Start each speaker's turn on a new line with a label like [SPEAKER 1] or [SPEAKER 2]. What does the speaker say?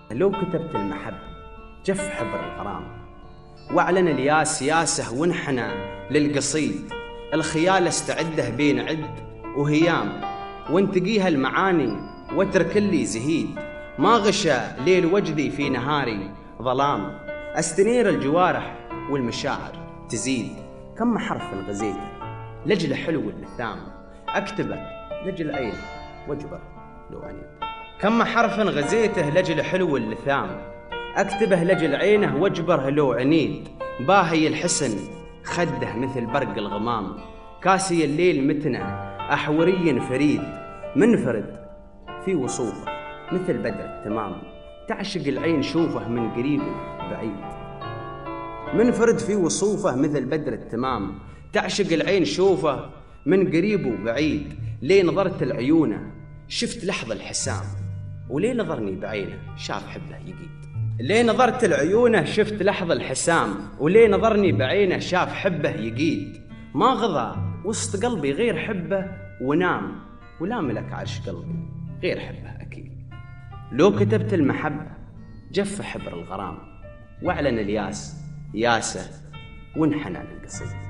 [SPEAKER 1] لو كتبت المحبة جف حبر الغرام، واعلن الياس ياسه وانحنى للقصيد. الخيال استعده بين عد وهيام، وانتقيها المعاني واترك اللي زهيد. ما غشى ليل وجدي في نهاري ظلام، استنير الجوارح والمشاعر تزيد. كم حرف غزيته لجل حلو اللثام، اكتبه لجل عين واجبر لو انيب. كم حرف غزيته لجل حلو اللثام، اكتبه لجل عينه واجبره لو عنيد. باهي الحسن خده مثل برق الغمام، كاسي الليل متنه احوري فريد. منفرد في وصوفه مثل بدر التمام، تعشق العين شوفه من قريب بعيد. منفرد في وصوفه مثل بدر التمام، تعشق العين شوفه من قريب وبعيد. ليه نظرت العيونه شفت لحظة الحسام، وليه نظرني بعينه شاف حبه يقيد. ليه نظرت العيونه شفت لحظة الحسام، وليه نظرني بعينه شاف حبه يقيد. ما غضى وسط قلبي غير حبه ونام، ولا ملك عرش قلبي غير حبه أكيد. لو كتبت المحبة جف حبر الغرام، واعلن الياس ياسه وانحنى للقصيد.